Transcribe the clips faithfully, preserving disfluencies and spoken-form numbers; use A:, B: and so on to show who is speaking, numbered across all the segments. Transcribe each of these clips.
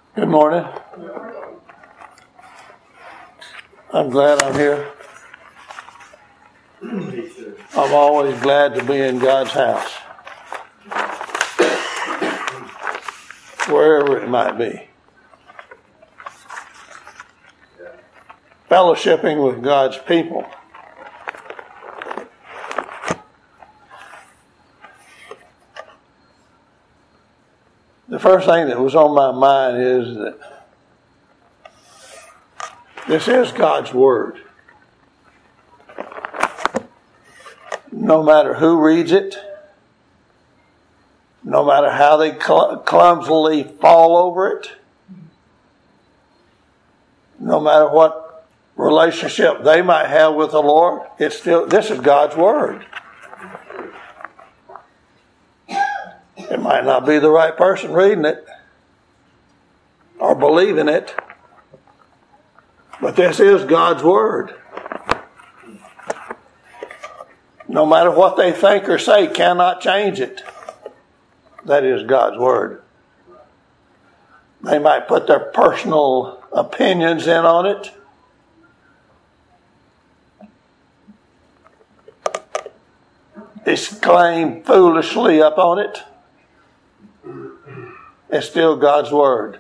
A: Good morning. I'm glad I'm here. I'm always glad to be in God's house, wherever it might be. Fellowshipping with God's people. The first thing that was on my mind is that this is God's Word. No matter who reads it, no matter how they cl- clumsily fall over it, no matter what relationship they might have with the Lord, it's still, this is God's Word. It might not be the right person reading it or believing it, but this is God's Word. No matter what they think or say, cannot change it. That is God's Word. They might put their personal opinions in on it. Exclaim foolishly up on it. It's still God's Word.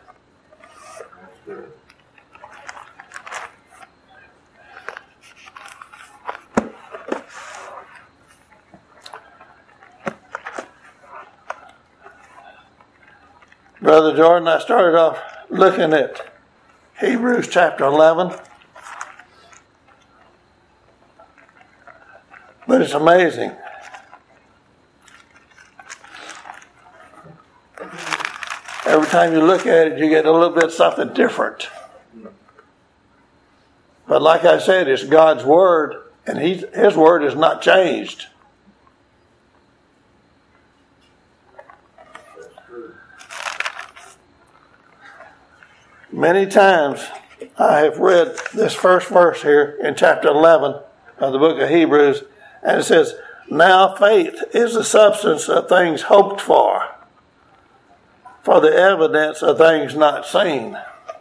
A: Brother Jordan, I started off looking at Hebrews chapter eleven. But it's amazing. Every time you look at it, you get a little bit something different. But like I said, it's God's Word, and he, His Word is not changed. Many times I have read this first verse here in chapter eleven of the book of Hebrews, and it says, "Now faith is the substance of things hoped for, for the evidence of things not seen."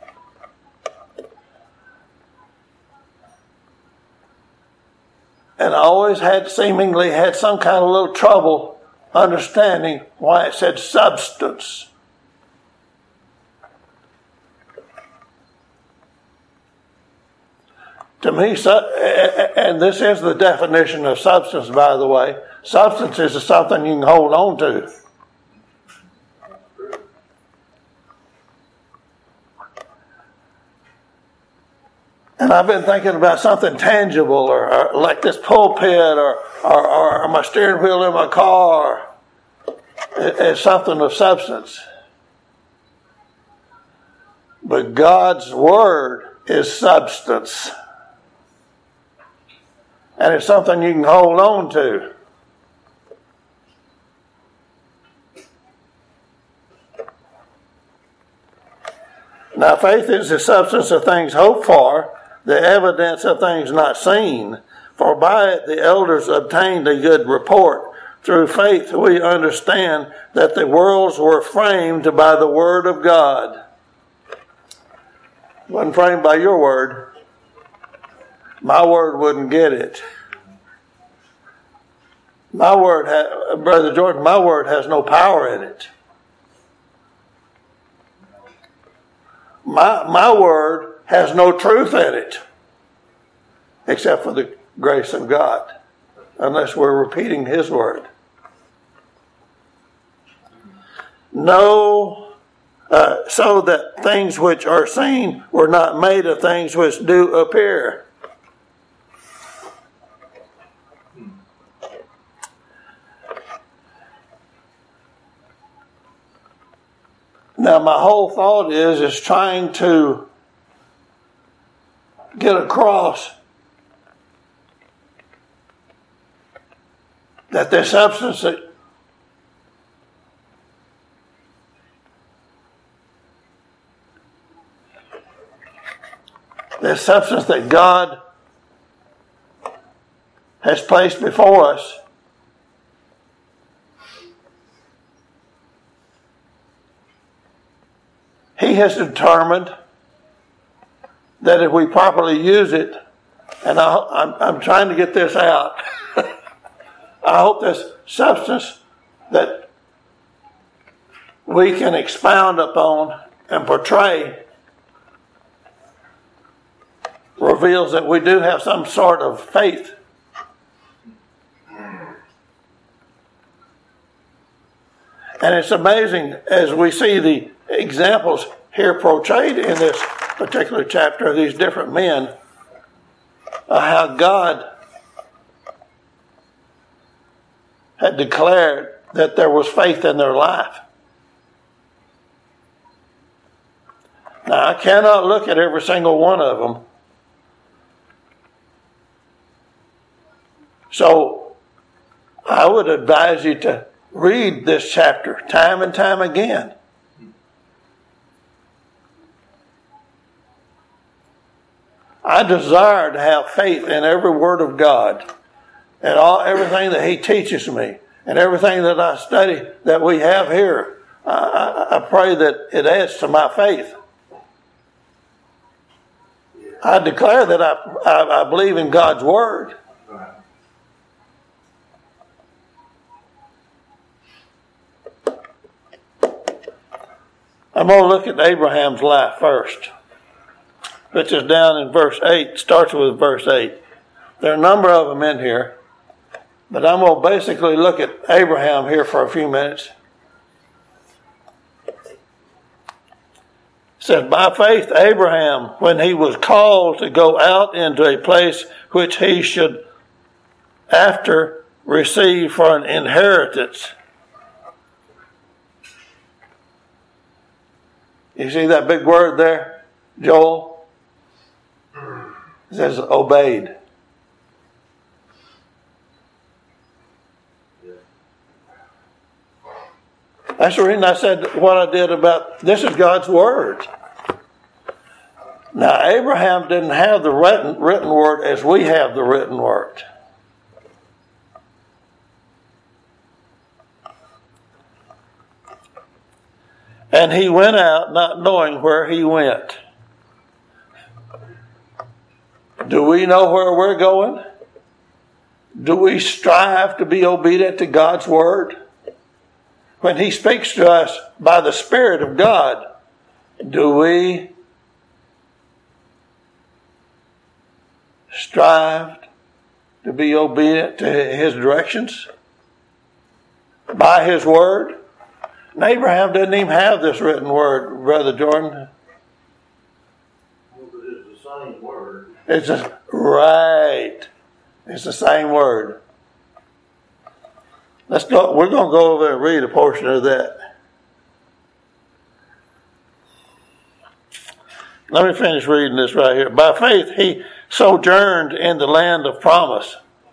A: And I always had seemingly had some kind of little trouble understanding why it said substance. To me, and this is the definition of substance, by the way, substance is something you can hold on to. And I've been thinking about something tangible, or, or like this pulpit, or, or, or my steering wheel in my car, as something of substance. But God's Word is substance. And it's something you can hold on to. Now, faith is the substance of things hoped for, the evidence of things not seen. For by it the elders obtained a good report. Through faith we understand that the worlds were framed by the Word of God. It wasn't framed by your word. My word wouldn't get it. My word, ha- Brother Jordan, my word has no power in it. My, my word has no truth in it, except for the grace of God, unless we're repeating His word. No, uh, so that things which are seen were not made of things which do appear. Now, my whole thought is, is trying to get across that this substance that this substance that God has placed before us He has determined that if we properly use it, and I, I'm, I'm trying to get this out, I hope this substance that we can expound upon and portray reveals that we do have some sort of faith. And it's amazing as we see the examples here portrayed in this particular chapter of these different men, uh, how God had declared that there was faith in their life. Now, I cannot look at every single one of them. So, I would advise you to read this chapter time and time again. I desire to have faith in every word of God and all everything that He teaches me and everything that I study that we have here. I, I, I pray that it adds to my faith. I declare that I, I, I believe in God's Word. I'm going to look at Abraham's life first, which is down in verse eight, starts with verse eight. There are a number of them in here, but I'm going to basically look at Abraham here for a few minutes. It says, by faith Abraham, when he was called to go out into a place which he should after receive for an inheritance. You see that big word there, Joel? It says obeyed. That's the reason I said what I did about, this is God's Word. Now, Abraham didn't have the written, written Word as we have the written Word. And he went out not knowing where he went. Do we know where we're going? Do we strive to be obedient to God's Word? When He speaks to us by the Spirit of God, do we strive to be obedient to His directions? By His Word? And Abraham didn't even have this written word, Brother Jordan.
B: Well, but it's the same word.
A: It's a, right. It's the same word. Let's go. We're going to go over and read a portion of that. Let me finish reading this right here. By faith, he sojourned in the land of promise.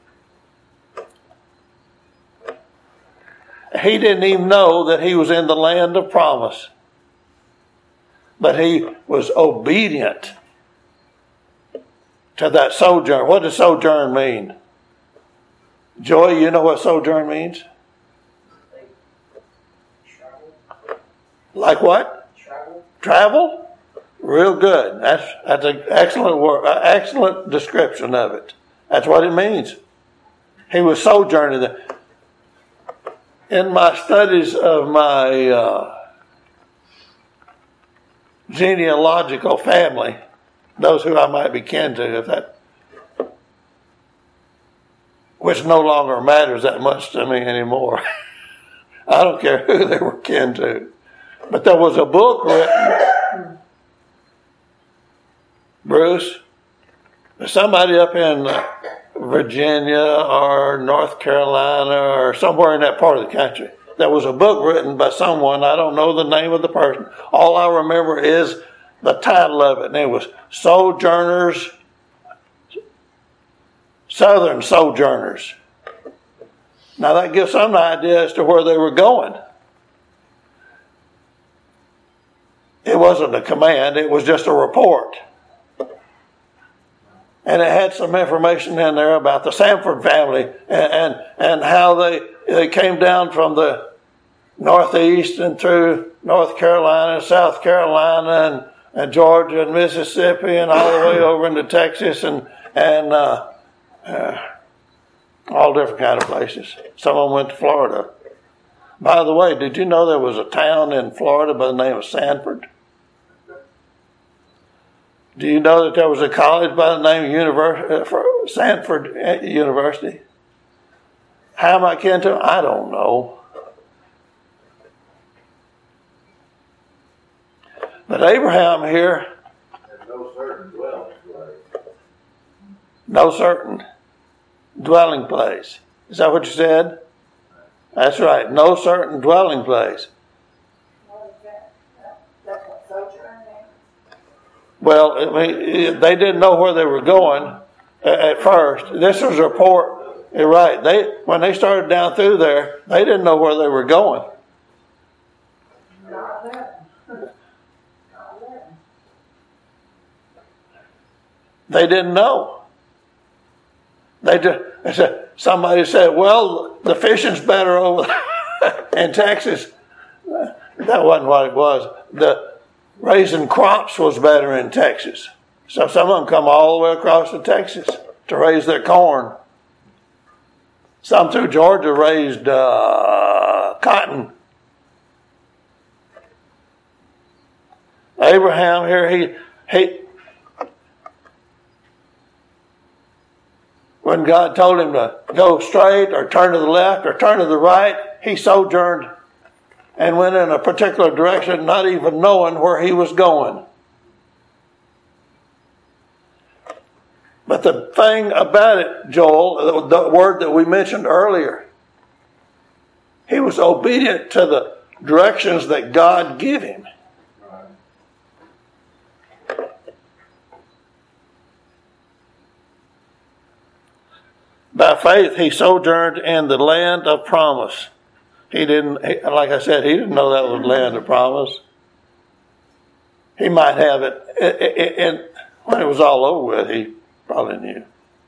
A: He didn't even know that he was in the land of promise. But he was obedient to that sojourn. What does sojourn mean? Joy, you know what sojourn means?
C: Travel.
A: Like what?
C: Travel.
A: Travel? Real good. That's that's an excellent word, uh, excellent description of it. That's what it means. He was sojourning there. In my studies of my uh, genealogical family, those who I might be kin to, if that, which no longer matters that much to me anymore. I don't care who they were kin to. But there was a book written, Bruce, somebody up in uh, Virginia or North Carolina or somewhere in that part of the country. There was a book written by someone, I don't know the name of the person. All I remember is the title of it, and it was Sojourners, Southern Sojourners. Now that gives some idea as to where they were going. It wasn't a command, it was just a report. And it had some information in there about the Sanford family and, and, and how they, they came down from the northeast and through North Carolina, South Carolina, and, and Georgia and Mississippi, and all the way over into Texas and and uh, uh, all different kind of places. Some of them went to Florida. By the way, did you know there was a town in Florida by the name of Sanford? Do you know that there was a college by the name of Univers- uh, Sanford University? How am I kin to? I don't know. But Abraham here,
B: And no certain dwelling place.
A: no certain dwelling place. Is that what you said? That's right. No certain dwelling place.
C: What is that? That's what sojourn means?
A: Well, I mean, they didn't know where they were going at first. This was a report. You're right. They when they started down through there, they didn't know where they were going.
C: Not living. Not living.
A: They didn't know. They just they said, somebody said, "Well, the fishing's better over in Texas." That wasn't what it was. The raising crops was better in Texas. So some of them come all the way across to Texas to raise their corn. Some through Georgia raised uh, cotton. Abraham here, he he. When God told him to go straight or turn to the left or turn to the right, he sojourned and went in a particular direction, not even knowing where he was going. But the thing about it, Joel, the word that we mentioned earlier, he was obedient to the directions that God gave him. By faith, he sojourned in the land of promise. He didn't, like I said, he didn't know that was the land of promise. He might have it, and when it was all over with, he probably knew.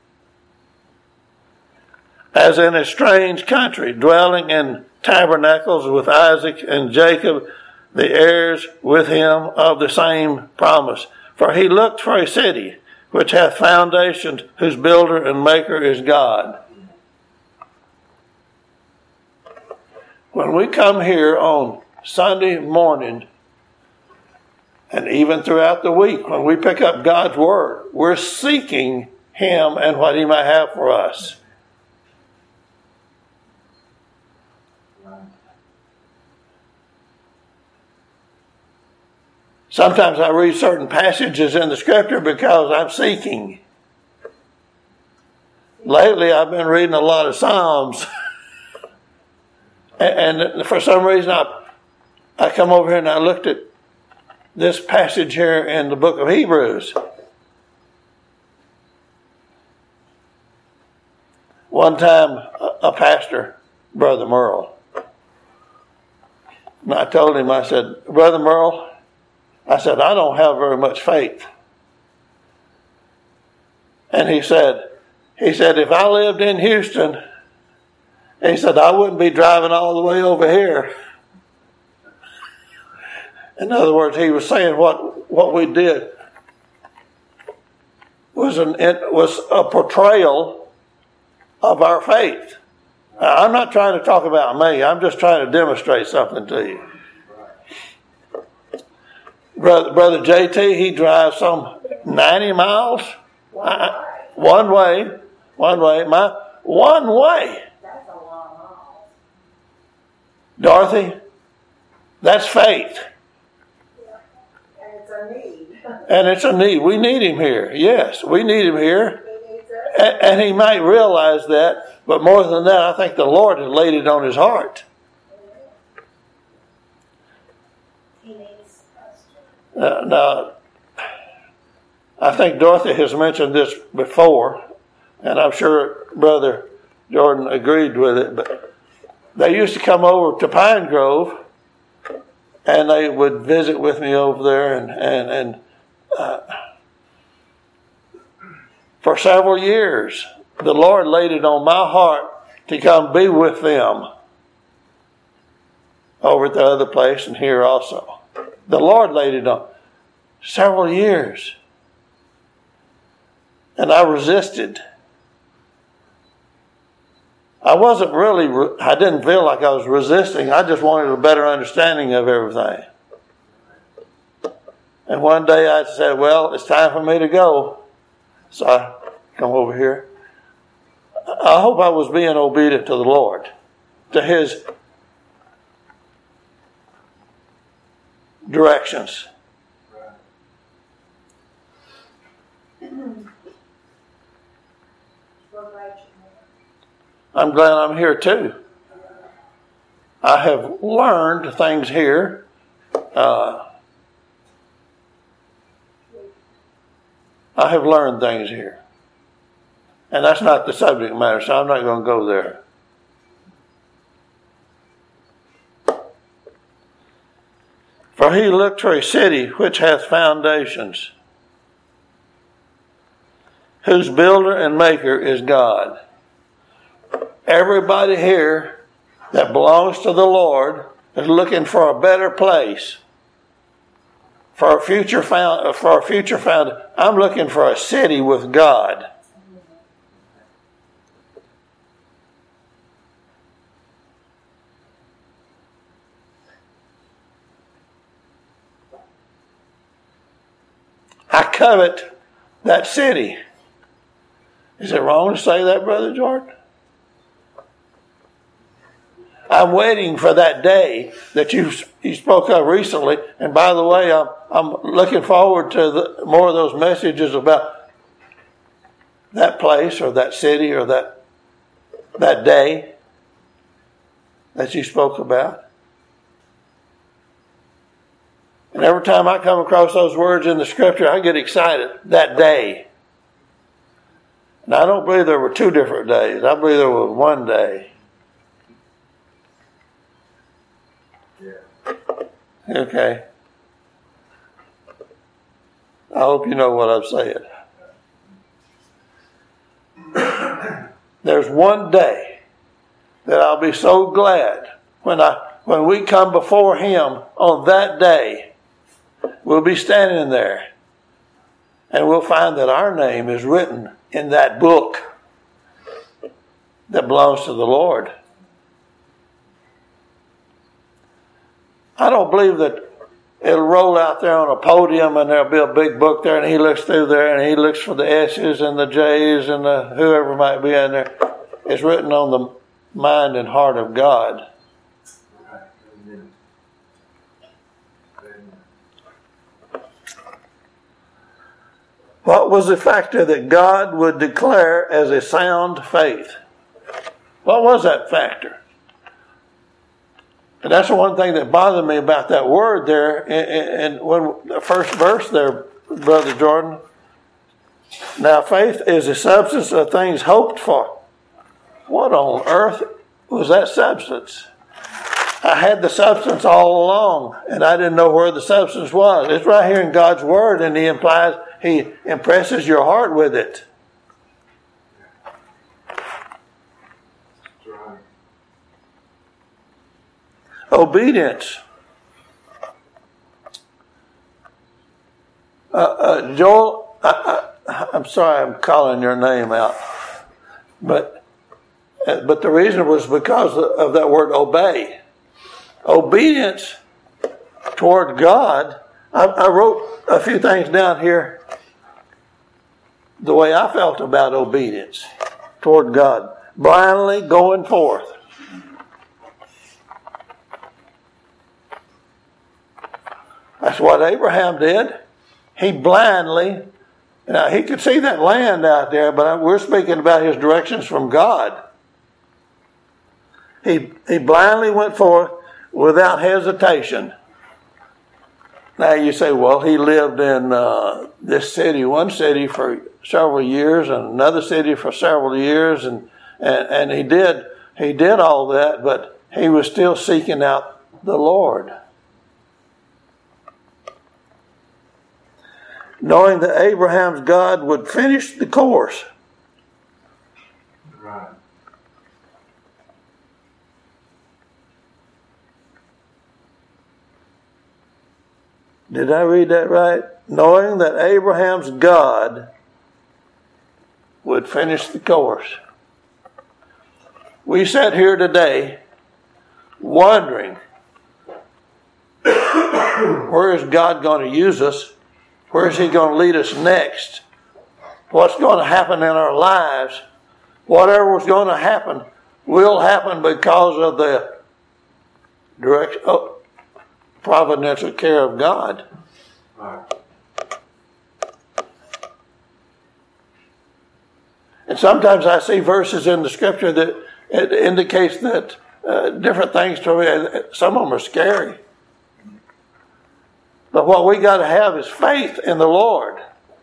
A: As in a strange country, dwelling in tabernacles with Isaac and Jacob, the heirs with him of the same promise. For he looked for a city which hath foundations, whose builder and maker is God. When we come here on Sunday morning, and even throughout the week, when we pick up God's Word, we're seeking Him and what He might have for us. Sometimes I read certain passages in the Scripture because I'm seeking. Lately, I've been reading a lot of Psalms. And for some reason, I, I come over here and I looked at this passage here in the book of Hebrews. One time, a pastor, Brother Merle, and I told him, I said, Brother Merle, I said, I don't have very much faith. And he said, he said, if I lived in Houston, he said, I wouldn't be driving all the way over here. In other words, he was saying what, what we did was an it was a portrayal of our faith. Now, I'm not trying to talk about me. I'm just trying to demonstrate something to you. Brother, Brother J T, he drives some ninety miles I, one way, one way, my one way.
C: That's a long haul.
A: Dorothy, that's faith.
C: Yeah. And it's a need.
A: And it's a need. We need him here. Yes, we need him here.
C: He needs us.
A: And, and he might realize that, but more than that, I think the Lord has laid it on his heart.
C: He needs us.
A: Uh, now, I think Dorothy has mentioned this before, and I'm sure Brother Jordan agreed with it, but they used to come over to Pine Grove, and they would visit with me over there, and, and, and uh, for several years, the Lord laid it on my heart to come be with them. over at the other place and here also. The Lord laid it on several years. And I resisted. I wasn't really, I didn't feel like I was resisting. I just wanted a better understanding of everything. And one day I said, well, it's time for me to go. So I come over here. I hope I was being obedient to the Lord, to His directions. I'm glad I'm here too. I have learned things here. Uh, I have learned things here. And that's not the subject matter, so I'm not going to go there. For he looked for a city which hath foundations, whose builder and maker is God. Everybody here that belongs to the Lord is looking for a better place, for a future found, for a future found. I'm looking for a city with God. I covet that city. Is it wrong to say that, Brother Jordan? I'm waiting for that day that you you spoke of recently. And by the way, I'm I'm looking forward to the, more of those messages about that place or that city or that that day that you spoke about. And every time I come across those words in the Scripture, I get excited. That day. And I don't believe there were two different days. I believe there was one day. Okay. I hope you know what I'm saying. There's one day that I'll be so glad when I when we come before Him on that day. We'll be standing there and we'll find that our name is written in that book that belongs to the Lord. I don't believe that it'll roll out there on a podium and there'll be a big book there and He looks through there and He looks for the S's and the J's and the whoever might be in there. It's written on the mind and heart of God. What was the factor that God would declare as a sound faith? What was that factor? And that's the one thing that bothered me about that word there. And when the first verse there, Brother Jordan. Now faith is the substance of things hoped for. What on earth was that substance? I had the substance all along, and I didn't know where the substance was. It's right here in God's Word, and He implies, He impresses your heart with it. Obedience. Uh, uh, Joel, I, I, I'm sorry I'm calling your name out, but uh, but the reason was because of that word obey. Obedience toward God. I, I wrote a few things down here the way I felt about obedience toward God. Blindly going forth. That's what Abraham did. He blindly, now he could see that land out there, but we're speaking about his directions from God. He, he blindly went forth without hesitation. Now you say, well, he lived in uh, this city, one city for several years, and another city for several years, and, and, and he did he did all that, but he was still seeking out the Lord. Knowing that Abraham's God would finish the course.
B: Right.
A: Did I read that right? Knowing that Abraham's God would finish the course. We sat here today wondering, where is God going to use us? Where is he going to lead us next? What's going to happen in our lives? Whatever was going to happen will happen because of the direct, oh, providential care of God.
B: Right.
A: And sometimes I see verses in the scripture that it indicates that uh, different things to me. Some of them are scary. But what we got to have is faith in the Lord.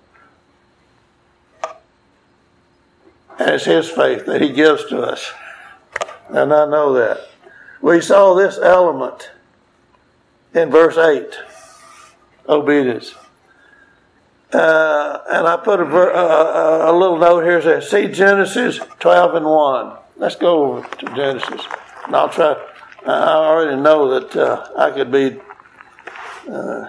A: And it's his faith that he gives to us. And I know that. We saw this element in verse eight. Obedience. Uh, and I put a, a, a little note here that says, see Genesis twelve and one. Let's go over to Genesis. And I'll try. I already know that uh, I could be... Uh,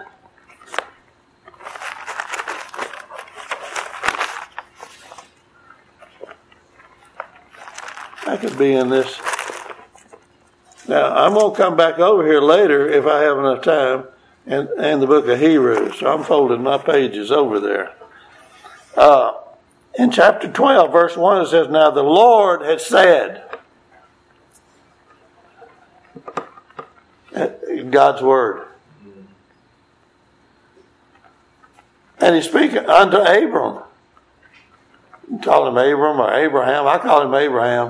A: I could be in this. Now, I'm going to come back over here later if I have enough time and, and the book of Hebrews. So I'm folding my pages over there. Uh, in chapter twelve, verse one, it says, now the Lord had said, God's word. And he speaking unto Abram. You call him Abram or Abraham. I call him Abraham.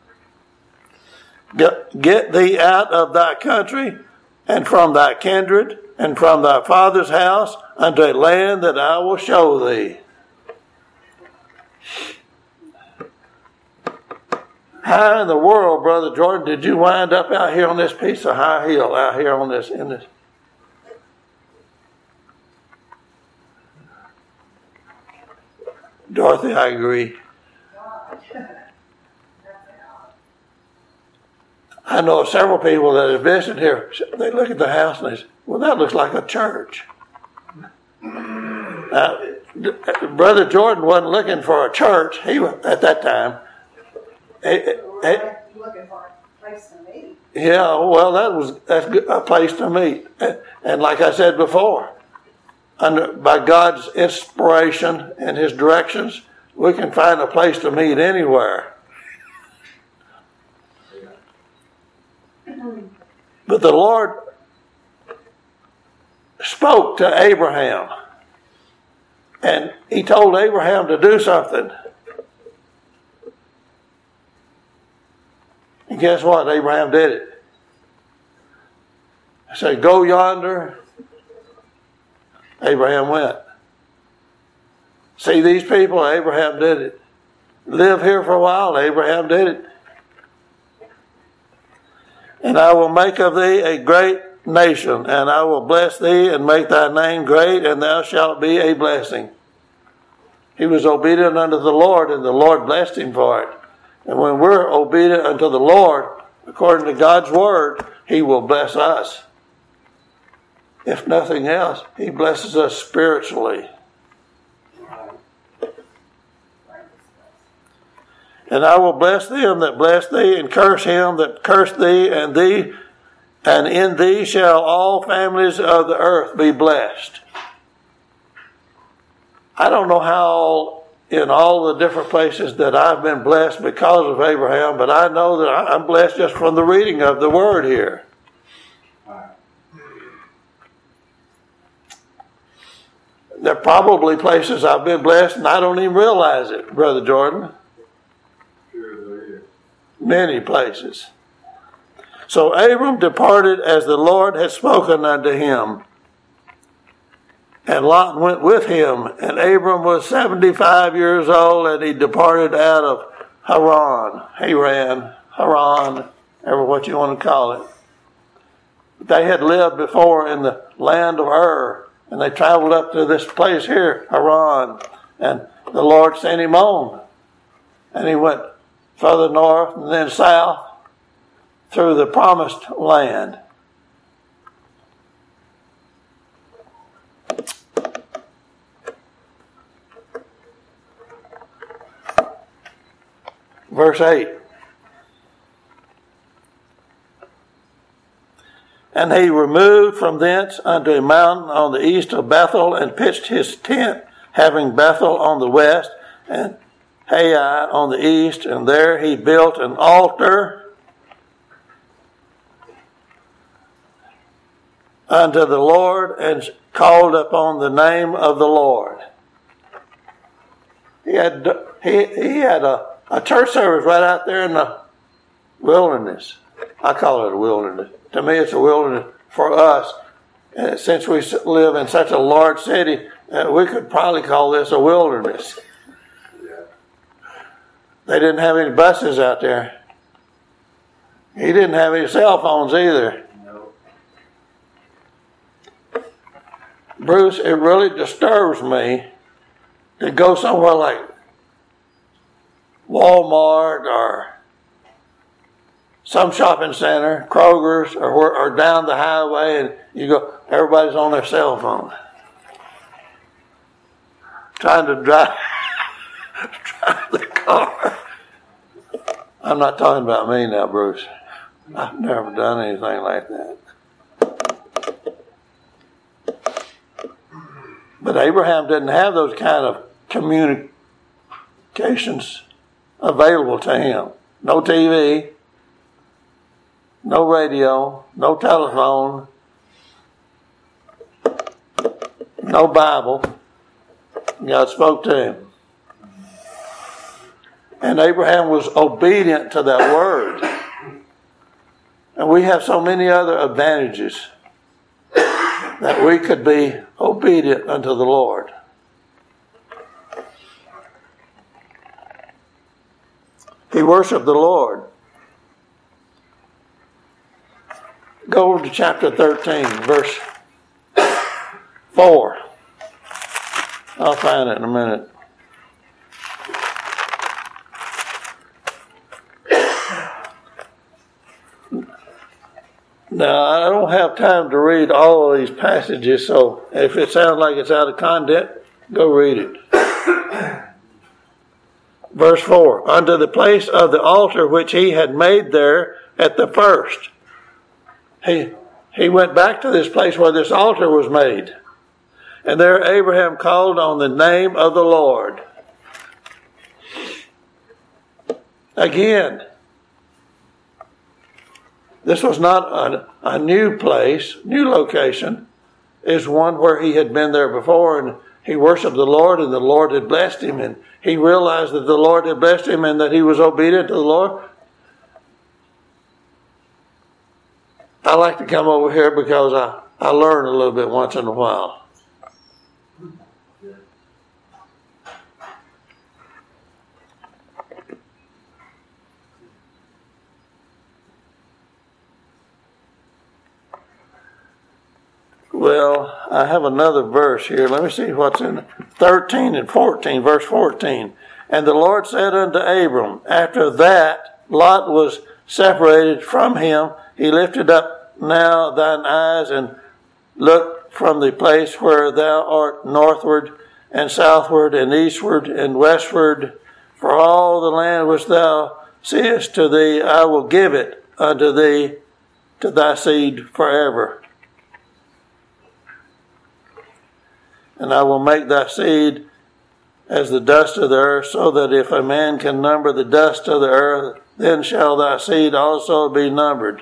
A: Get, get thee out of thy country and from thy kindred and from thy father's house unto a land that I will show thee. How in the world, Brother Jordan, did you wind up out here on this piece of high hill, out here on this, in this? Dorothy, I agree. I know several people that have visited here. They look at the house and they say, well, that looks like a church. Now, Brother Jordan wasn't looking for a church. He was, at that time.
C: Looking for a place to meet.
A: Yeah, well, that was that's a place to meet. And like I said before, under by God's inspiration and his directions, we can find a place to meet anywhere. But the Lord spoke to Abraham, and he told Abraham to do something. And guess what? Abraham did it. He said, go yonder. Abraham went. See these people? Abraham did it. Live here for a while? Abraham did it. And I will make of thee a great nation, and I will bless thee and make thy name great, and thou shalt be a blessing. He was obedient unto the Lord, and the Lord blessed him for it. And when we're obedient unto the Lord, according to God's word, he will bless us. If nothing else, he blesses us spiritually. And I will bless them that bless thee, and curse him that curse thee, and thee, and in thee shall all families of the earth be blessed. I don't know how in all the different places that I've been blessed because of Abraham, but I know that I'm blessed just from the reading of the word here. There are probably places I've been blessed and I don't even realize it, Brother Jordan. Many places. So Abram departed as the Lord had spoken unto him. And Lot went with him. And Abram was seventy-five years old, and he departed out of Haran. Haran, Haran, ever what you want to call it. They had lived before in the land of Ur, and they traveled up to this place here, Haran. And the Lord sent him on. And he went further north and then south through the promised land. Verse eight. And he removed from thence unto a mountain on the east of Bethel, and pitched his tent, having Bethel on the west, and Hai on the east, and there he built an altar unto the Lord, and called upon the name of the Lord. He had he he had a, a church service right out there in the wilderness. I call it a wilderness. To me, it's a wilderness for us. And since we live in such a large city, uh, we could probably call this a wilderness. They didn't have any buses out there. He didn't have any cell phones either.
B: No.
A: Bruce, it really disturbs me to go somewhere like Walmart or some shopping center, Kroger's, or, or down the highway, and you go, everybody's on their cell phone. Trying to drive, drive the car. I'm not talking about me now, Bruce. I've never done anything like that. But Abraham didn't have those kind of communications available to him. No T V, no radio, no telephone, no Bible. God spoke to him. And Abraham was obedient to that word. And we have so many other advantages that we could be obedient unto the Lord. He worshiped the Lord. Go over to chapter thirteen, verse four. I'll find it in a minute. Now, I don't have time to read all of these passages, so if it sounds like it's out of content, go read it. Verse four, unto the place of the altar which he had made there at the first. He, he went back to this place where this altar was made. And there Abraham called on the name of the Lord. Again, this was not a, a new place, new location. It's one where he had been there before, and he worshiped the Lord, and the Lord had blessed him, and he realized that the Lord had blessed him and that he was obedient to the Lord. I like to come over here because I, I learn a little bit once in a while. Well, I have another verse here. Let me see what's in thirteen and fourteen, verse fourteen. And the Lord said unto Abram, after that Lot was separated from him, he lifted up now thine eyes and looked from the place where thou art northward and southward and eastward and westward. For all the land which thou seest to thee, I will give it unto thee, to thy seed forever. And I will make thy seed as the dust of the earth, so that if a man can number the dust of the earth, then shall thy seed also be numbered.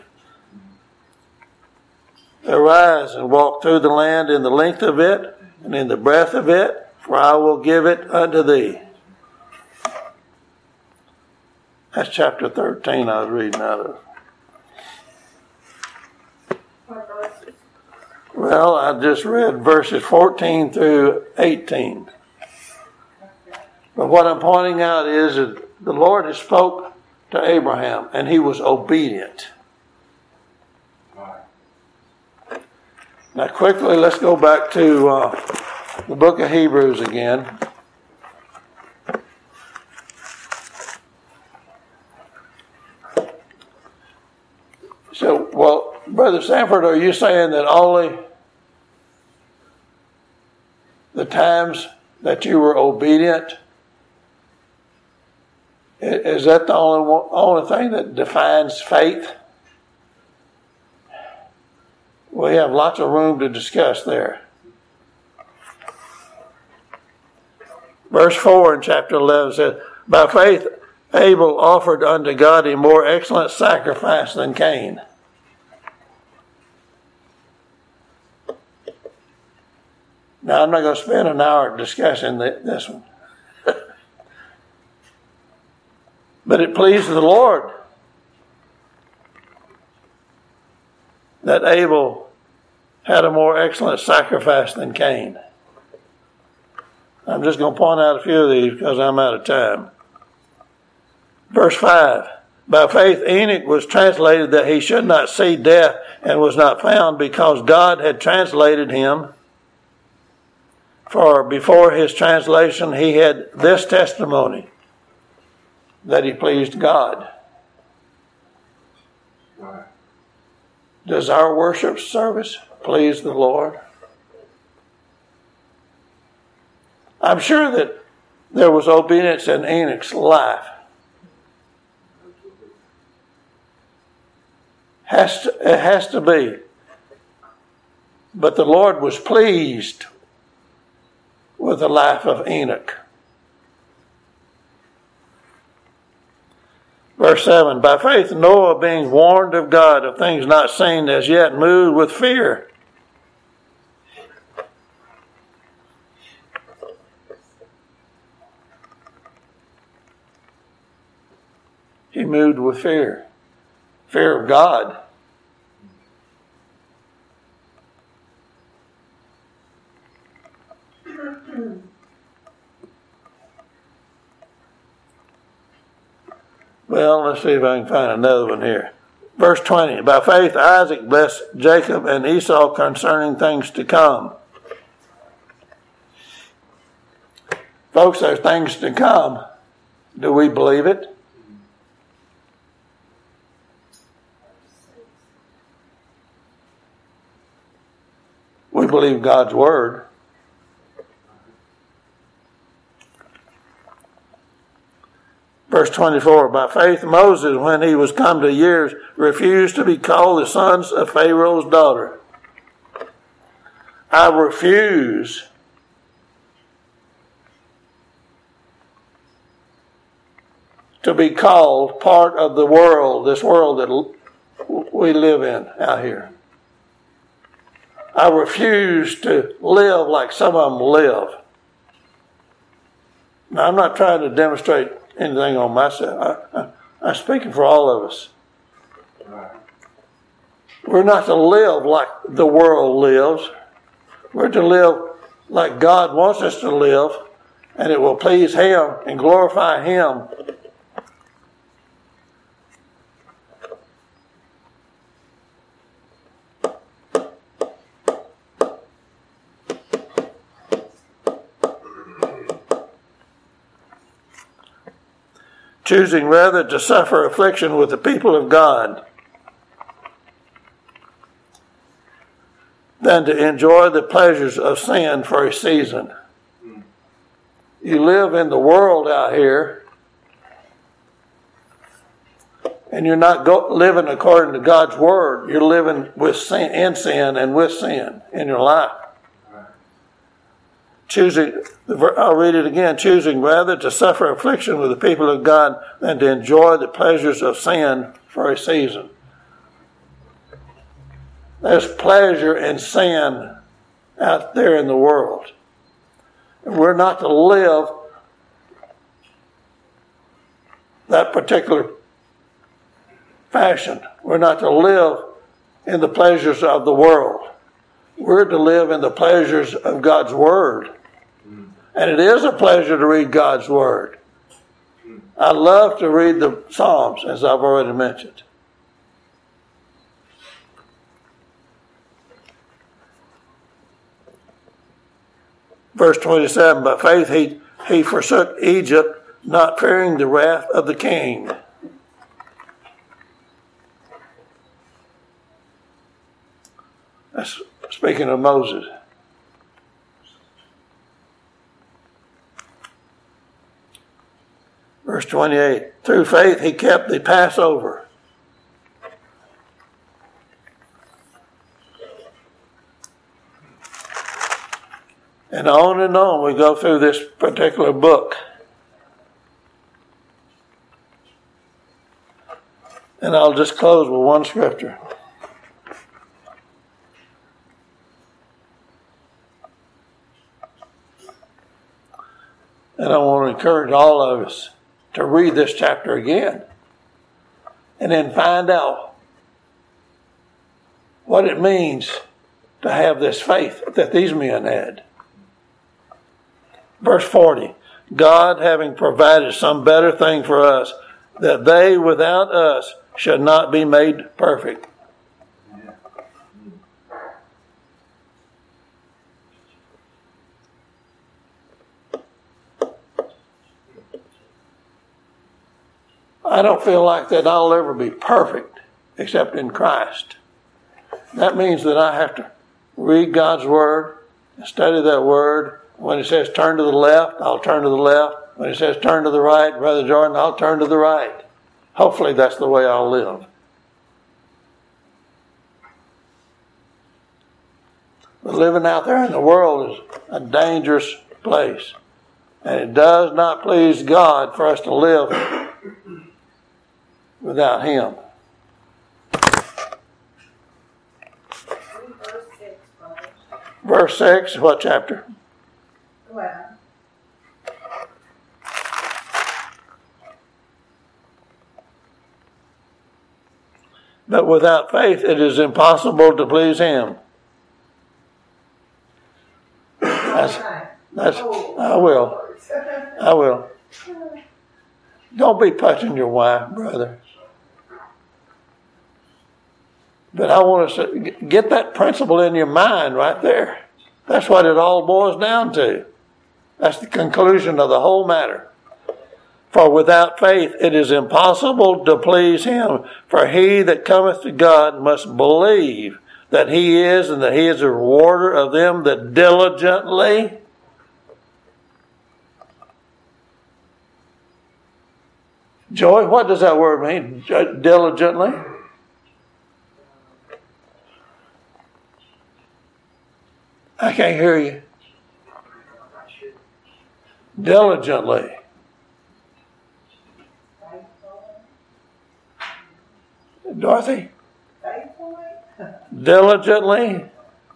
A: Arise and walk through the land in the length of it, and in the breadth of it, for I will give it unto thee. That's chapter thirteen I was reading out of. Well, I just read verses fourteen through eighteen. But what I'm pointing out is that the Lord has spoke to Abraham, and he was obedient. Now, quickly, let's go back to uh, the book of Hebrews again. So, well, Brother Sanford, are you saying that only the times that you were obedient Is that the only one, only thing that defines faith? We have lots of room to discuss there. Verse four in chapter eleven says, by faith Abel offered unto God a more excellent sacrifice than Cain. Now, I'm not going to spend an hour discussing the, this one. But it pleased the Lord that Abel had a more excellent sacrifice than Cain. I'm just going to point out a few of these because I'm out of time. Verse five, by faith Enoch was translated that he should not see death and was not found because God had translated him. For before his translation he had this testimony, that he pleased God.
B: Right.
A: Does our worship service please the Lord? I'm sure that there was obedience in Enoch's life. Has to, it has to be. But the Lord was pleased with the life of Enoch. Verse seven, by faith Noah, being warned of God of things not seen as yet, moved with fear. He moved with fear. Fear of God. Well, let's see if I can find another one here. Verse twenty, by faith Isaac blessed Jacob and Esau concerning things to come. Folks, there's things to come. Do we believe it? We believe God's word. Verse twenty-four, by faith Moses, when he was come to years, refused to be called the sons of Pharaoh's daughter. I refuse to be called part of the world, this world that we live in out here. I refuse to live like some of them live. Now, I'm not trying to demonstrate anything on myself. I, I, I'm speaking for all of us. We're not to live like the world lives. We're to live like God wants us to live, and it will please Him and glorify Him. Choosing rather to suffer affliction with the people of God than to enjoy the pleasures of sin for a season. You live in the world out here, and you're not go- living according to God's word. You're living with sin, in sin and with sin in your life. Choosing, I'll read it again, choosing rather to suffer affliction with the people of God than to enjoy the pleasures of sin for a season. There's pleasure in sin out there in the world. And we're not to live that particular fashion. We're not to live in the pleasures of the world. We're to live in the pleasures of God's word. And it is a pleasure to read God's word. I love to read the Psalms, as I've already mentioned. Verse twenty-seven, by faith he, he forsook Egypt, not fearing the wrath of the king. That's speaking of Moses. Verse twenty-eight, through faith he kept the Passover. And on and on we go through this particular book. And I'll just close with one scripture. And I want to encourage all of us to read this chapter again and then find out what it means to have this faith that these men had. Verse forty, God having provided some better thing for us, that they without us should not be made perfect. I don't feel like that I'll ever be perfect except in Christ. That means that I have to read God's Word, study that Word. When it says turn to the left, I'll turn to the left. When it says turn to the right, Brother Jordan, I'll turn to the right. Hopefully that's the way I'll live. But living out there in the world is a dangerous place. And it does not please God for us to live without Him.
C: Verse six, brother.
A: Verse six, what chapter?
C: Eleven.
A: But without faith it is impossible to please Him. That's, that's, I will. I will. Don't be touching your wife, brother. But I want us to get that principle in your mind right there. That's what it all boils down to. That's the conclusion of the whole matter. For without faith it is impossible to please Him. For he that cometh to God must believe that He is, and that He is a rewarder of them that diligently. Joy, what does that word mean? Diligently? I can't hear you. Diligently. Dorothy?
C: Faithfully?
A: Diligently?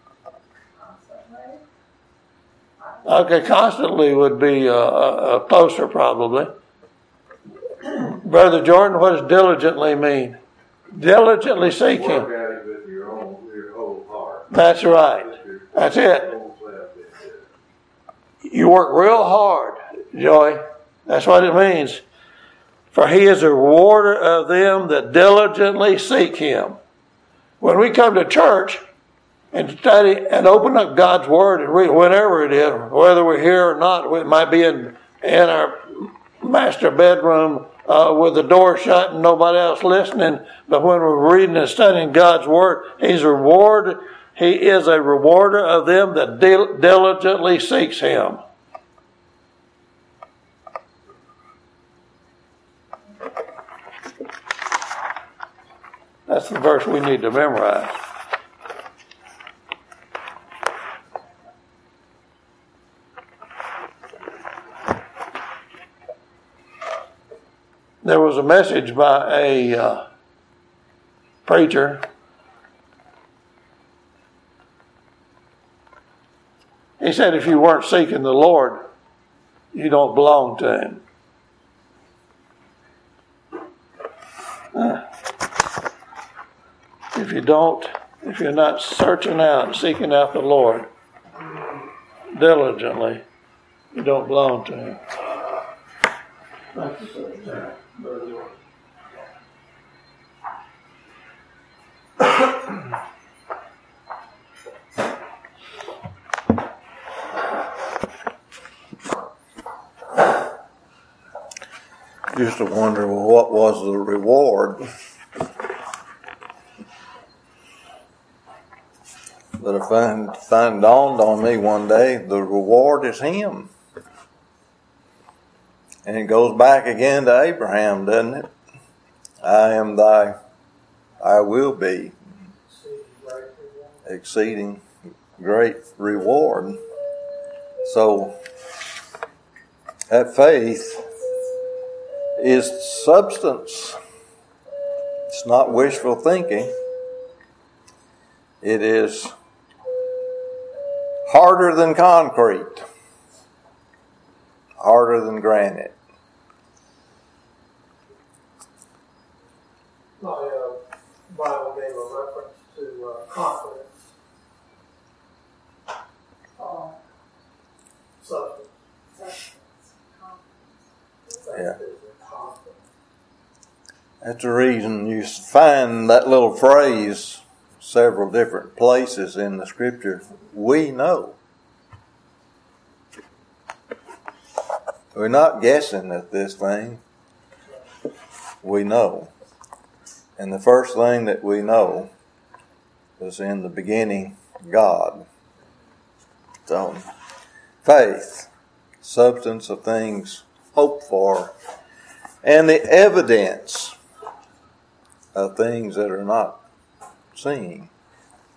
A: Okay, constantly would be a, a, a closer probably. Brother Jordan, what does diligently mean? Diligently seek Him.
B: Work at it with your own, your whole heart.
A: That's right. That's it. You work real hard, Joy. That's what it means. For He is a rewarder of them that diligently seek Him. When we come to church and study and open up God's Word and read whenever it is, whether we're here or not, it might be in, in our master bedroom uh, with the door shut and nobody else listening, but when we're reading and studying God's Word, He's a reward. He is a rewarder of them that dil- diligently seeks Him. That's the verse we need to memorize. There was a message by a uh, preacher. He said if you weren't seeking the Lord, you don't belong to Him. Uh, if you don't, if you're not searching out and seeking out the Lord diligently, you don't belong to Him.
D: Used to wonder, well, what was the reward? But I find, find dawned on me one day, the reward is Him. And it goes back again to Abraham, doesn't it? I am thy, I will be, exceeding great reward. So that faith is substance. It's not wishful thinking. It is harder than concrete, harder than granite.
E: My uh, Bible gave a reference to uh, confidence.
C: Uh,
E: Substance.
C: substance, confidence.
D: Yeah.
E: Faith is a confidence.
D: That's the reason you find that little phrase several different places in the scripture. We know. We're not guessing at this thing. We know. And the first thing that we know was in the beginning, God. So, faith, substance of things hoped for, and the evidence of things that are not seen.